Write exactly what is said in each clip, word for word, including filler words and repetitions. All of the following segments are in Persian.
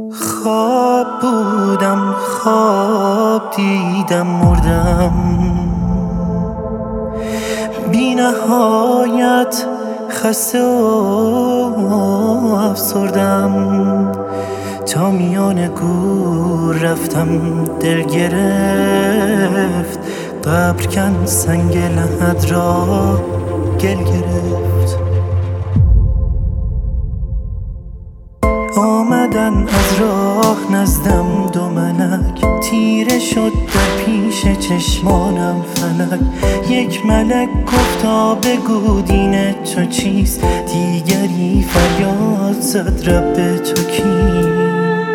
خواب بودم، خواب دیدم، مردم بی نهایت، خسته و افسردم. تا میان گور رفتم، دل گرفت، قبر کن سنگ لحد را گل گرفت. آمدن از راه نزدم دو ملک، تیره شد در پیش چشمانم فلک. یک ملک گفتا بگو دین تو چیست، دیگری فریاد زد رب تو کیست.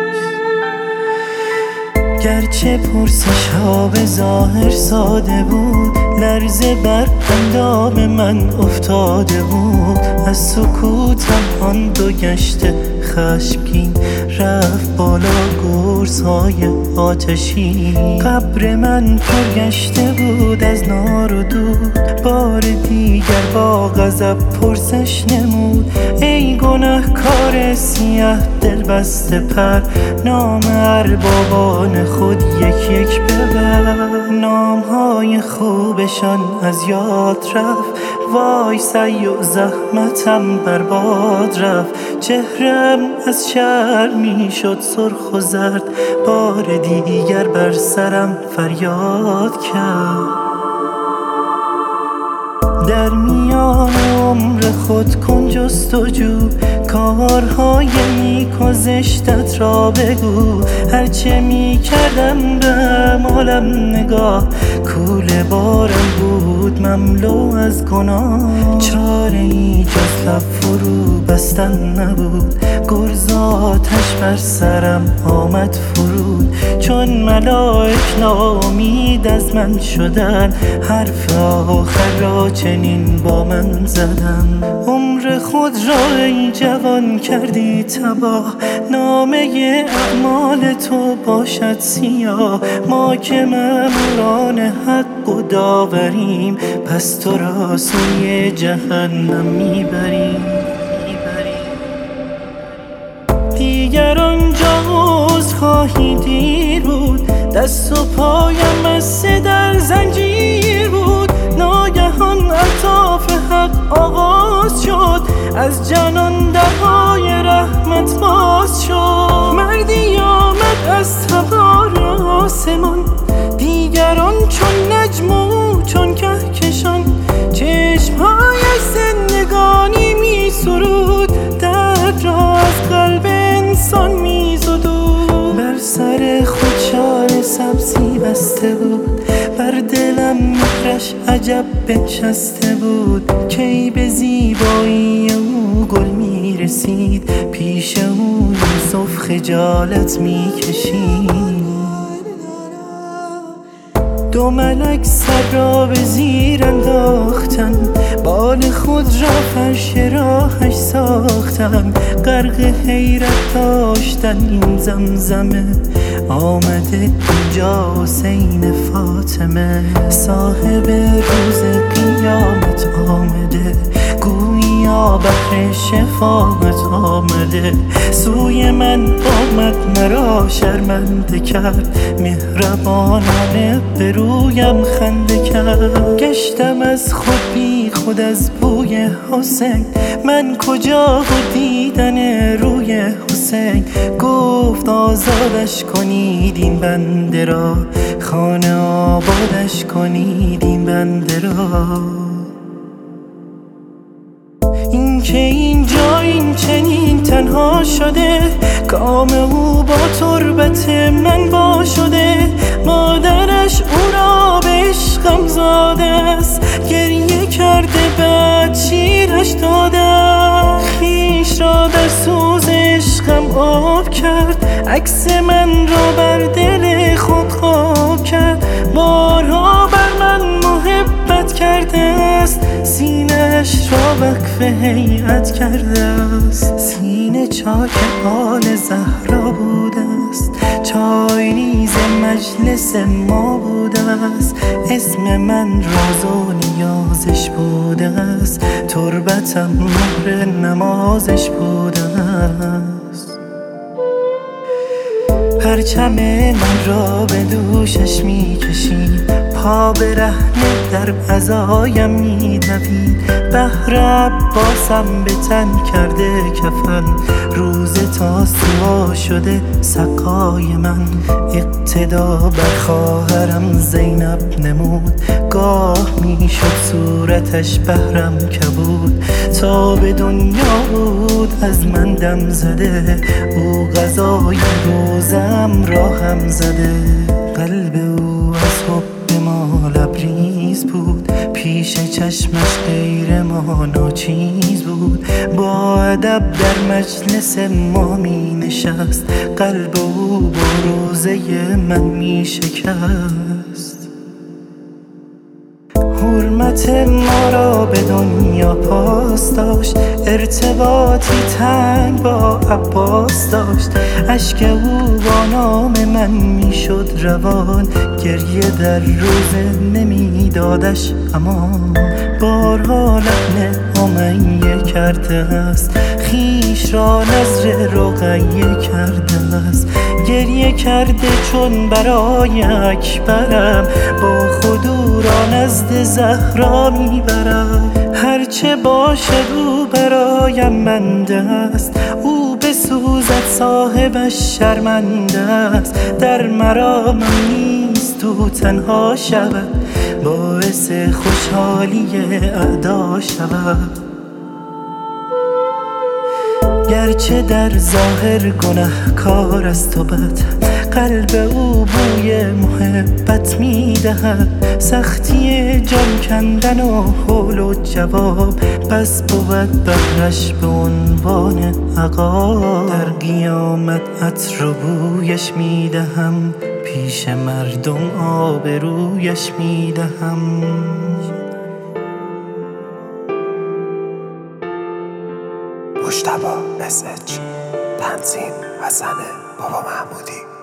گرچه پرسش ها به ظاهر ساده بود، لرزه بر اندام من افتاده بود. از سکوتم آن دو گشته خشمگین، رفت بالا گرزهای آتشی. قبر من پر گشته بود از نار و دود، بار دیگر با غضب پرسش نمود. ای گنهکار سیه دل بسته پر، نام اربابان خود یک یک ببر. نامهای خوبشان از یاد رفت، وای سعی و زحمتم برباد رفت. چهرم از شرمی شد سرخ و زرد، بار دیگر بر سرم فریاد کرد. در میان عمر خود کن جستجو، کارهای نیک و زشتت را بگو. هرچه می کردم به اعمالم نگاه، کوله بارم بود مملو از گناه. چاره ای جز لب فرو بستن نبود، گرز آتش بر سرم آمد فرود. چون ملائک ناامید از من شدن، حرف آخر را چنین با من زدن. عمر خود را ای جوان کردی تباه، نامه اعمال تو باشد سیاه. ما که مأموران حق و داوریم، پس تو را سوی جهنم میبریم. دیگر آنجا عذر خواهی دیر بود، دست و پایم بسته در زنجیر بود. ناگهان الطاف حق آغاز شد، از جنان درهای رحمت باز شد. مردی آمد از تبار آسمان، دیگران چون نجم و چون کهکشان. چشمهایش زندگانی می سرود، درد را از قلب انسان می زدود. بر سر خود شال سبزی بسته بود، بر دلم مهرش عجب بنشسته بود. کی به زیبایی او گل می رسید، پیش او یوسف خجالت می کشید. دو ملک سر را به زیر انداختن، بال خود را فرش راهش ساختن. غرق حیرت داشتن این زمزمه، آمده اینجا حسین فاطمه. صاحب روز قیامت آمده، گویا بحر شفاعت آمده. سوی من آمد مرا شرمنده کرد، مهربانانه به رویم خنده کرد. گشتم از خود بی خود از بوی حسین، من کجا و دیدن روی حسین. گفت آزادش کنید این بنده را، خانه آبادش کنید این بنده را. این که اینجا این چنین تنها شده، کام او با تربت من وا شده. مادرش او را به عشقم زاده است، گریه کرده بعد شیرش داده. خویش را در سوز عشقم آب کرد، عکس من را بر دل خود خواب کرد. بارها بر من محبت کرده است، سینه‌اش را وقف هیئت کرده است. سینه چاک آل زهرا بوده است، چای نیز مجلس ما بوده است. اسم من راز و نیازش بوده است، تربتم مهر نمازش بوده است. پرچم من را به دوشش میکشید، پا برهنه در عزایم میدوید. بهر عباسم به تن کرده کفن، روز تاسوعا شده سقای من. اقتدا بر خواهرم زینب نمود، گاه میشد صورتش بهرم کبود. تا به دنیا بود از من دم زده، او غذای روزم را هم زده. قلب او از حب ما لبریز بود، پیش چشمش غیر ما ناچیز بود. با ادب در مجلس ما می نشست، قلب او با روزه من می شکست. حرمت ما را به دنیا پاس داشت، ارتباطی تنگ با عباس داشت. اشک او با نام من می شد روان، گریه در روزه نمی دادش امان. بارها لحن امیه کرده است، خویش را نذر رقیه کرده است. گریه کرده چون برای اکبرم، با خود او را نزد زهرا میبرم. هرچه باشد او برایم بنده است، او بسوزد صاحبش شرمنده است. در مرامم نیست او تنها شود، باعث خوشحالی اعدا شود. گرچه در ظاهر گنهکار است و بد، قلب او بوی محبت میدهد. سختی جان کندن و حول و جواب، بس بود بهرش به عنوان عقاب. در قیامت عطر و بویش میدهم، پیش مردم آبرویش میدهم. مجتبی اس اچ، تنظیم حسن بابا محمودی.